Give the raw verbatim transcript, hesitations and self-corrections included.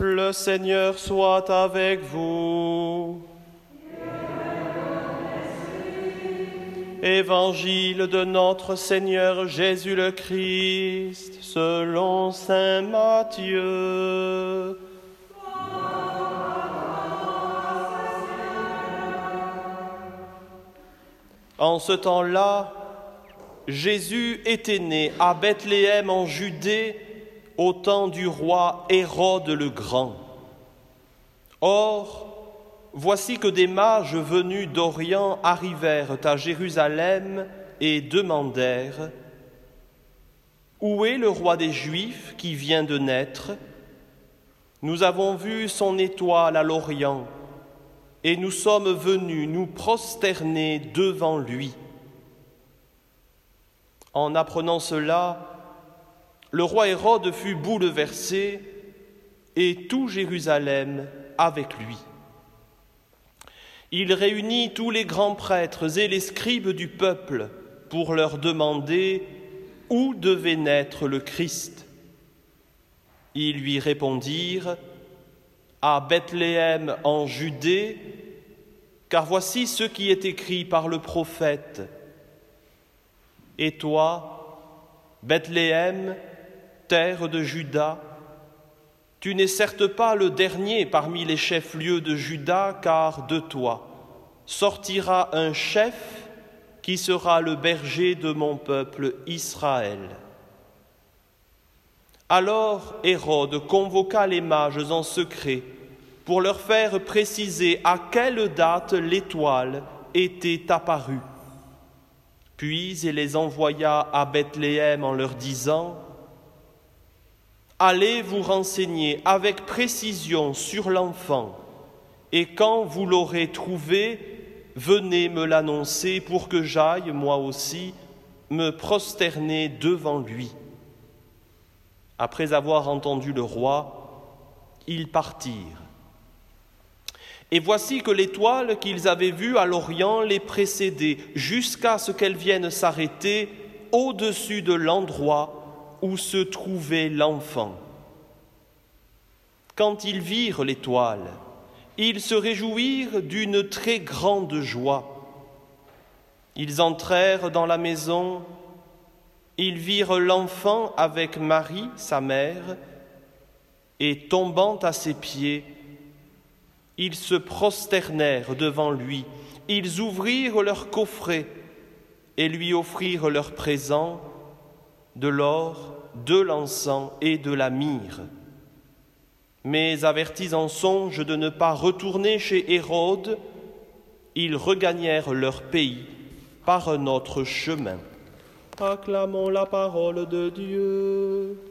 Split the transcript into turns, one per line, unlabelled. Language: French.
Le Seigneur soit avec vous. Évangile de notre Seigneur Jésus le Christ, selon saint Matthieu. En ce temps-là, Jésus était né à Bethléem en Judée, au temps du roi Hérode le Grand. Or, voici que des mages venus d'Orient arrivèrent à Jérusalem et demandèrent « Où est le roi des Juifs qui vient de naître ? Nous avons vu son étoile à l'Orient et nous sommes venus nous prosterner devant lui. » En apprenant cela, le roi Hérode fut bouleversé et tout Jérusalem avec lui. Il réunit tous les grands prêtres et les scribes du peuple pour leur demander où devait naître le Christ. Ils lui répondirent « À Bethléem en Judée, car voici ce qui est écrit par le prophète. Et toi, Bethléem, terre de Juda, tu n'es certes pas le dernier parmi les chefs-lieux de Juda, car de toi sortira un chef qui sera le berger de mon peuple Israël. » Alors Hérode convoqua les mages en secret pour leur faire préciser à quelle date l'étoile était apparue. Puis il les envoya à Bethléem en leur disant « Allez vous renseigner avec précision sur l'enfant, et quand vous l'aurez trouvé, venez me l'annoncer pour que j'aille, moi aussi, me prosterner devant lui. » Après avoir entendu le roi, ils partirent. Et voici que l'étoile qu'ils avaient vue à l'Orient les précédait jusqu'à ce qu'elle vienne s'arrêter au-dessus de l'endroit où se trouvait l'enfant. Quand ils virent l'étoile, ils se réjouirent d'une très grande joie. Ils entrèrent dans la maison, ils virent l'enfant avec Marie, sa mère, et tombant à ses pieds, ils se prosternèrent devant lui. Ils ouvrirent leur coffret et lui offrirent leurs présents, de l'or, de l'encens et de la myrrhe. Mais avertis en songe de ne pas retourner chez Hérode, ils regagnèrent leur pays par un autre chemin. Acclamons la parole de Dieu.